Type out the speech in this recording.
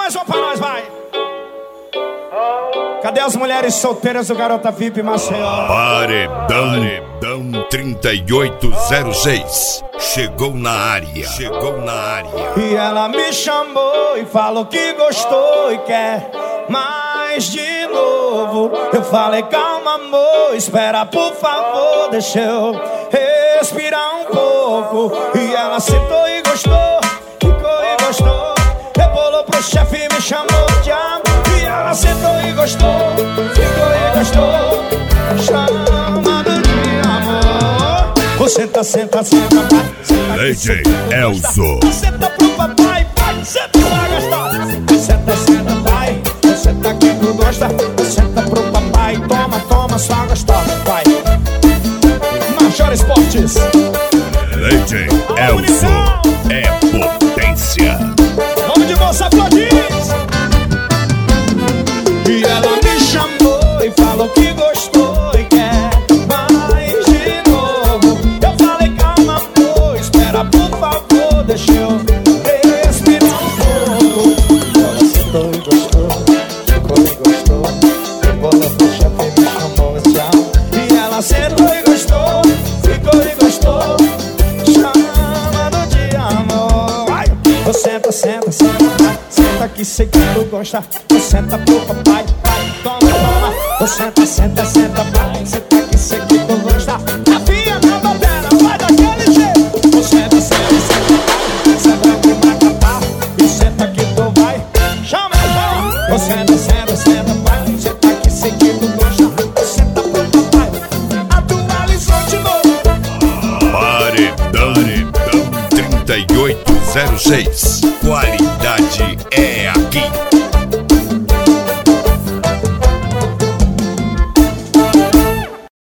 mais uma pra nós, vai. Cadê as mulheres solteiras do Garota VIP Maceió? Paredão 3806. Chegou na área. E ela me chamou e falou que gostou e quer mais de novo. Eu falei, calma amor, espera por favor, deixa eu respirar um pouco. E ela sentou e gostou, ficou e gostou. Rebolou pro chefe e me chamou de amor. E ela sentou e gostou, ficou e gostou, chamando de amor. Você tá senta, senta, vai. DJ Elzo. Senta pro papai, vai, senta pra gastar. Senta, senta, vai. Você tá aqui, tu gosta. Senta pro papai, toma, toma, só gostosa, vai. Major Esportes. DJ Elzo é potência. Nome de moça Flodins. E ela me chamou e falou que gostou e quer mais de novo. Eu falei, calma amor, espera por favor, deixa eu respirar um pouco. Ela sentou e gostou, ficou e gostou. Rebolou pro chefe e me chamou de amor. E ela sentou e gostou, ficou e gostou, chamando de amor. Vai. Senta, senta, senta, vai. Senta que sei que tu gosta. Senta pro papai, vai, toma, toma. Senta, senta, senta, vai. Senta que sei que tu gosta. A via na bateria, vai daquele jeito. Senta, senta, senta, vai. Senta que vai cantar. E senta que tu vai. Chama, chama. Senta, senta, senta, vai. Senta que sei que tu gosta. Senta pro papai. Atualizou de novo. Paredão 3806. Qualidade é aqui.